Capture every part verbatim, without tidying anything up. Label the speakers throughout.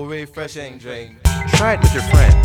Speaker 1: refreshing drink.
Speaker 2: Try it with your friends.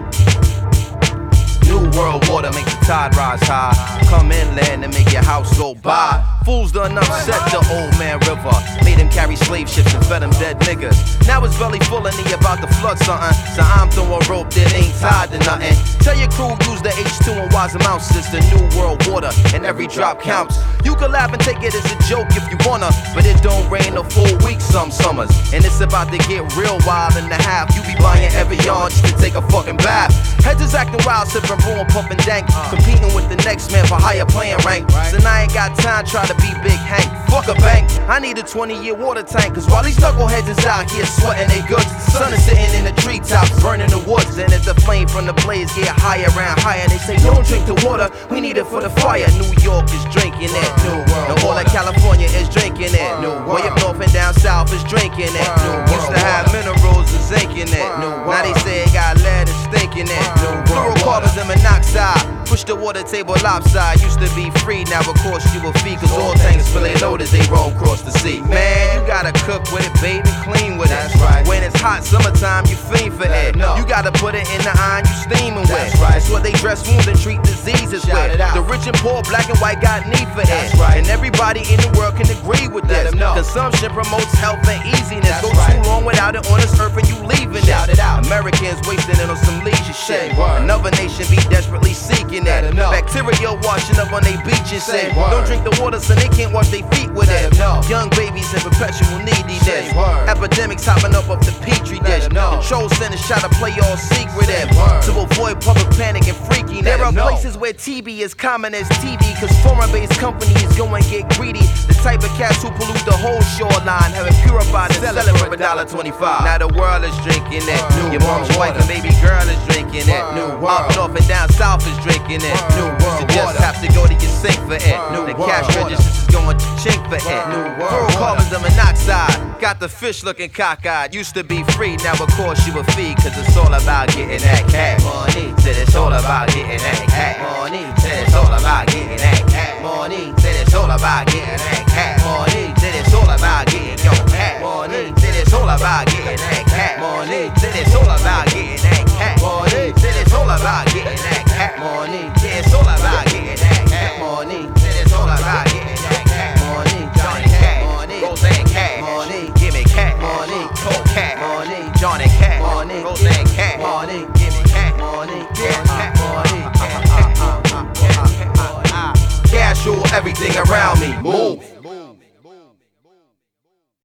Speaker 1: New world water make the tide rise high. Come inland and make your house go by. Fools done upset the old man river. Made him carry slave ships and fed him dead niggas. Now his belly full and he about to flood something. So I'm throwing rope that ain't tied to nothing. Tell your crew use the H two and wise amounts. It's the new world water and every drop counts. You can laugh and take it as a joke if you wanna, but it don't rain a full week some summers. And it's about to get real wild in the half. You be buying every yard just to take a fucking bath. Heads is acting wild, sipping brew and pumping dank. Competing with the next man for higher playing rank. So now I ain't got time try to be Big Hank. Fuck a bank, I need a twenty year water tank. Cause while these knuckleheads is out here sweating they goods, the sun is sitting in the treetops, burning the woods. And as the flame from the blaze get higher and higher, they say don't drink the water, we need it for the fire. New York is drinking it, New World. And all of California is drinking it, New World. Way up north and down south is drinking it, New World. Used to have minerals and zinc in it, New World. Now they say it got lead and stink in it, New World. Fluorocarbons and monoxide, push the water table lopside. Used to be free, now of course you a fee. Cause all tanks fill their load as they roll across the sea. Man, you gotta cook with it, baby, clean with it. That's right. When it's hot summertime, you fiend for it. You gotta put it in the iron, you steaming with. That's right. That's what they dress wounds and treat diseases Shout with. The rich and poor, black and white got need for That's it. right. And everybody in the world can agree with Let this. Consumption promotes health and easiness. That's Go right. too long without it on this earth and you leaving Shout it. it out. Americans wasting it on some leisure shit.
Speaker 2: word.
Speaker 1: Another nation be desperately seeking
Speaker 2: Let
Speaker 1: it.
Speaker 2: 'em know.
Speaker 1: Bacteria washing up on they beaches.
Speaker 2: Say
Speaker 1: Say,
Speaker 2: word.
Speaker 1: don't drink the water so they can't wash their feet with
Speaker 2: Let
Speaker 1: it.
Speaker 2: 'em know.
Speaker 1: Young babies in perpetual neediness.
Speaker 2: Say word.
Speaker 1: Epidemics hopping up off the petri
Speaker 2: Let
Speaker 1: dish.
Speaker 2: 'em know.
Speaker 1: Control centers try to play all secret
Speaker 2: Say
Speaker 1: in
Speaker 2: word.
Speaker 1: to avoid public panic and freakiness.
Speaker 2: Let
Speaker 1: There are
Speaker 2: 'em know.
Speaker 1: places where T V is common as T V, cause foreign-based companies go and get greedy. The type of cats who pollute the whole shoreline, have it purified and sell it for a dollar twenty-five. Now the world is drinking it.
Speaker 2: New
Speaker 1: Your mom's
Speaker 2: world
Speaker 1: wife
Speaker 2: water.
Speaker 1: and baby girl is drinking it.
Speaker 2: World,
Speaker 1: New
Speaker 2: world.
Speaker 1: Up north and down south is drinking it.
Speaker 2: World,
Speaker 1: New
Speaker 2: world
Speaker 1: You just
Speaker 2: water.
Speaker 1: have to go to your sink for it.
Speaker 2: World,
Speaker 1: New The
Speaker 2: world
Speaker 1: cash
Speaker 2: water.
Speaker 1: registers is going to chink for it.
Speaker 2: World,
Speaker 1: New
Speaker 2: world
Speaker 1: Fluorocarbons and monoxide. Got the fish looking cockeyed. Used to be free, now of course you a fee. Cause it's all about getting that cash money. Said it's all about getting that cash money. Said it's all about getting that cash money. Said it's all about getting that cash money. Said it's all about getting your cash money. Said it's all about getting that cash money. Said it's all about getting that cash money. Said it's all about getting that cash money. Said it's all about getting that cash money. Said it's all about getting that cash money. Johnny Cash money. Roseanne Cash money. Give me cash money. Cold cash money. Johnny Cash money. Roseanne Cash money. Give me cash money. Cash money. Cash rule everything around me. Move.